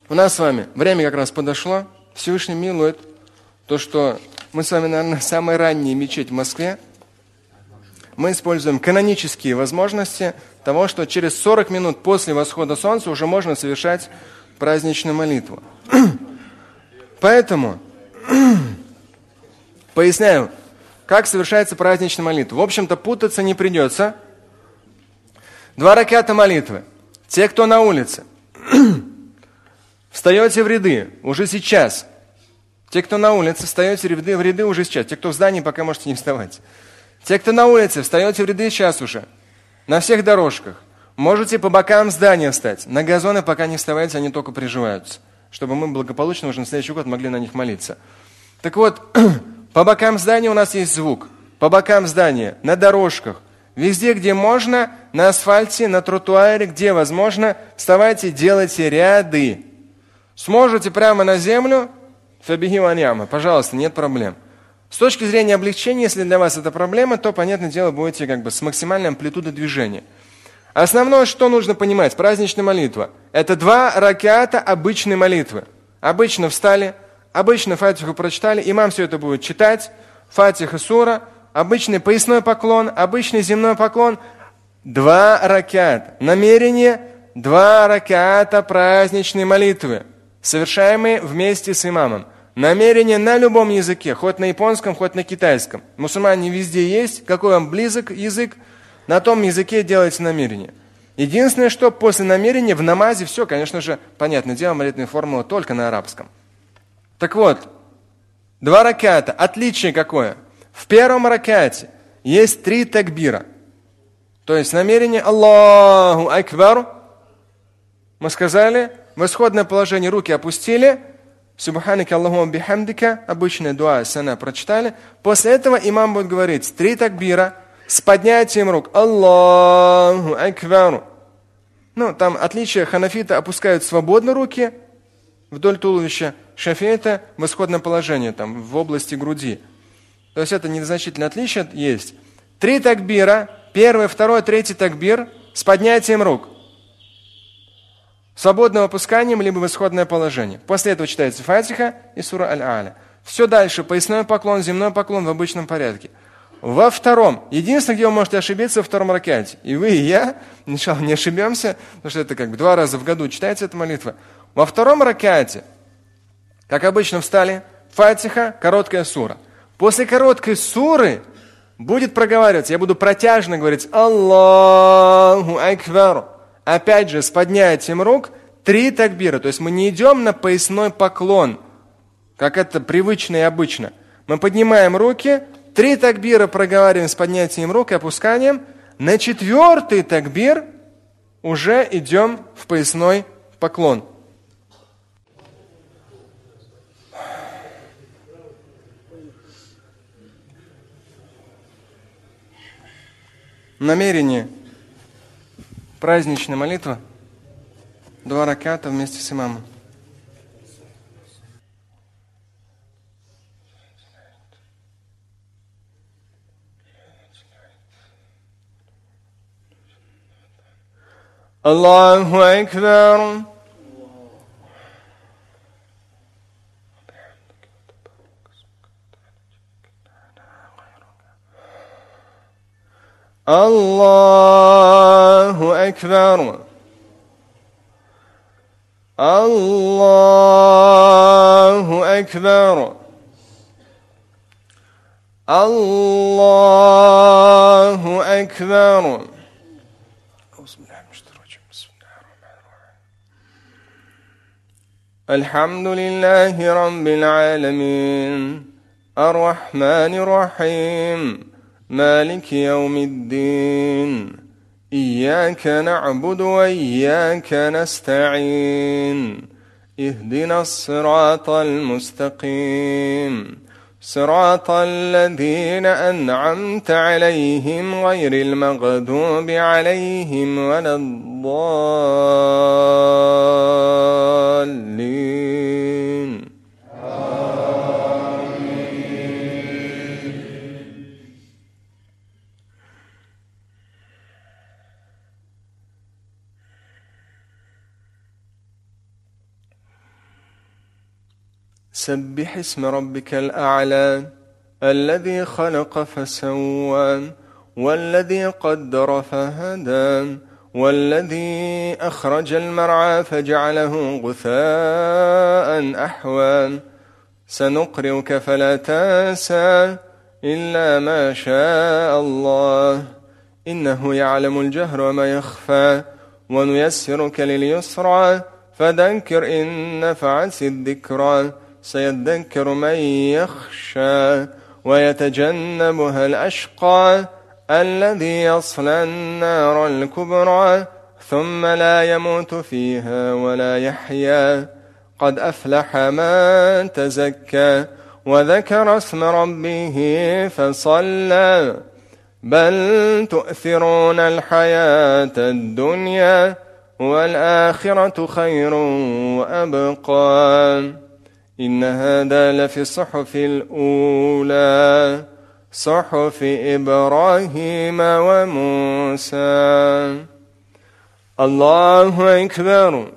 У нас с вами время как раз подошло. Всевышний милует то, что мы с вами, наверное, самая ранняя мечеть в Москве. Мы используем канонические возможности того, что через 40 минут после восхода солнца уже можно совершать праздничную молитву. Поэтому поясняю, как совершается праздничная молитва. В общем-то, путаться не придется. 2 раката молитвы. Те, кто на улице, встаете в ряды уже сейчас. Те, кто на улице, встаете в ряды уже сейчас. Те, кто в здании, пока можете не вставать. Те, кто на улице, встаете в ряды сейчас уже. На всех дорожках. Можете по бокам здания встать. На газоны пока не вставайте, они только приживаются. Чтобы мы благополучно уже на следующий год могли на них молиться. Так вот, по бокам здания у нас есть звук. По бокам здания, на дорожках. Везде, где можно, на асфальте, на тротуаре, где возможно, вставайте, делайте ряды. Сможете прямо на землю, фабихи ваньяма, пожалуйста, нет проблем. С точки зрения облегчения, если для вас это проблема, то, понятное дело, будете с максимальной амплитудой движения. Основное, что нужно понимать, праздничная молитва, это 2 раката обычной молитвы. Обычно встали, обычно фатиху прочитали, имам все это будет читать, фатиха, сура, обычный поясной поклон, обычный земной поклон, 2 раката. Намерение 2 раката праздничной молитвы, совершаемые вместе с имамом. Намерение на любом языке, хоть на японском, хоть на китайском. Мусульмане везде есть, какой вам близок язык, на том языке делайте намерение. Единственное, что после намерения в намазе все, конечно же, понятное дело, молитвенная формула только на арабском. Так вот, 2 раката, отличие какое? В первом ракате есть 3 такбира. То есть намерение Аллаху Акбар. Мы сказали, в исходное положение руки опустили, Субханака Аллахумма бихамдика, обычная дуа, сана прочитали. После этого имам будет говорить 3 такбира с поднятием рук. Аллаху Акбар. Там отличие: ханафиты опускают свободно руки вдоль туловища, шафииты в исходном положении, в области груди. То есть это незначительное отличие есть. 3 такбира, 1, 2, 3 такбир с поднятием рук. Свободным опусканием, либо в исходное положение. После этого читается фатиха и сура Аль-А'ля. Все дальше, поясной поклон, земной поклон в обычном порядке. Во втором, единственное, где вы можете ошибиться, во 2 ракате. И вы, и я, иншаллах, не ошибемся, потому что это 2 раза в году читается эта молитва. Во 2 ракате, как обычно, встали, фатиха, короткая сура. После короткой суры будет проговариваться, я буду протяжно говорить Аллаху Акбар. Опять же, с поднятием рук 3 такбира. То есть мы не идем на поясной поклон, как это привычно и обычно. Мы поднимаем руки, 3 такбира проговариваем с поднятием рук и опусканием. На 4-й такбир уже идем в поясной поклон. Намерение. Праздничная молитва. 2 раката вместе с имамом. Аллаху Акбар. Аллаху Акбар. Аллаху Акбар. Аллаху Акбар. Алхамдулиллахи Раббил Аламин. Ар-Рахманир Рахим. مالك يوم الدين إياك نعبد وإياك نستعين اهدنا الصراط المستقيم صراط الذين أنعمت عليهم غير المغضوب عليهم ولا الضالين. سبح اسم ربك الأعلى الذي خلق فسوى والذي قدر فهدى والذي أخرج المرعى فجعله غثاء أحوى سنقرئك فلا تنسى إلا ما شاء الله إنه يعلم الجهر وما يخفى ونيسرك لليسرى فذكر إن نفعت الذكرى سيذكر من يخشى ويتجنبها الأشقى الذي يصلى النار الكبرى ثم لا يموت فيها ولا يحيا قد أفلح من تزكى وذكر اسم ربه فصلى بل تؤثرون الحياة الدنيا والآخرة خير وأبقى إن هذا لفي الصحف الأولى صحف إبراهيم وموسى. الله أكبر.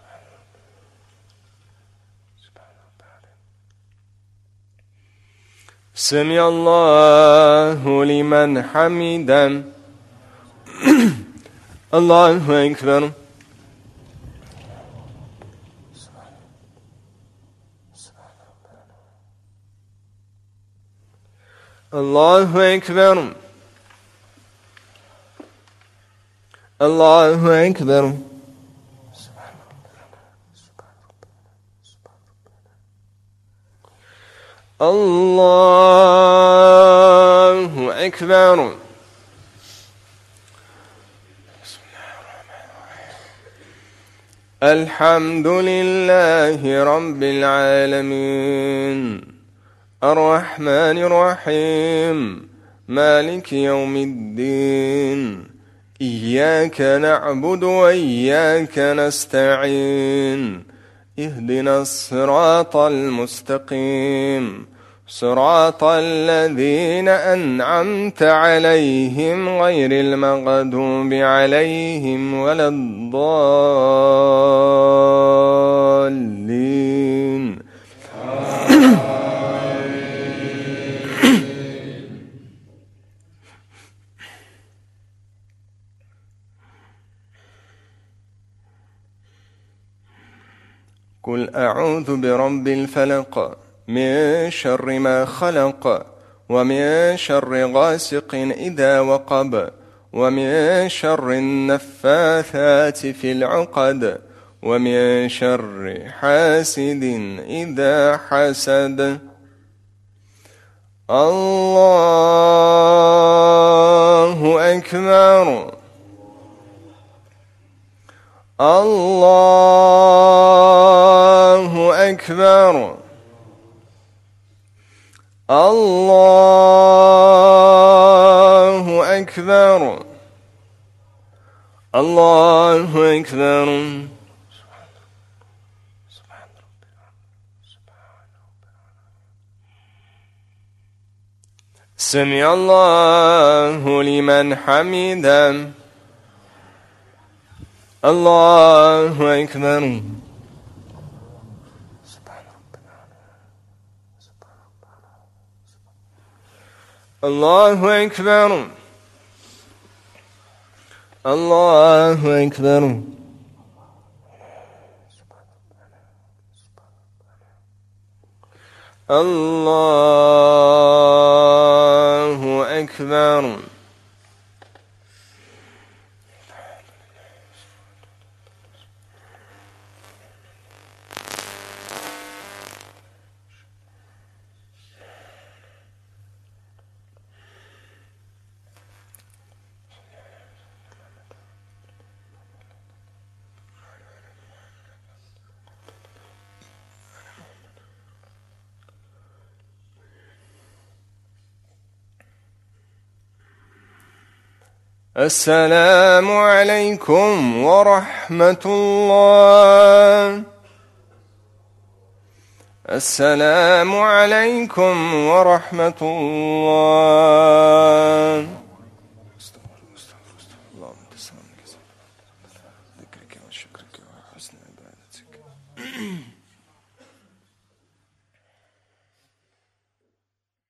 سمع الله لمن حمده. الله أكبر. الله أكبر. الله أكبر. الله أكبر. الحمد لله رب العالمين الرحمن الرحيم مالك يوم الدين إياك نعبد وإياك نستعين اهدنا الصراط المستقيم صراط الذين أنعمت عليهم غير المغضوب عليهم ولا الضالين. قل أعوذ برب الفلق من شر ما خلق ومن شر غاسق إذا وقب ومن شر النفاثات في العقد ومن شر حاسد إذا حسد. الله أكبر. الله أكبر. الله أكبر. الله أكبر. سمع الله لمن حمده. الله أكبر. الله أكبر. الله أكبر. الله أكبر. السلام عليكم ورحمة الله. السلام عليكم ورحمة الله.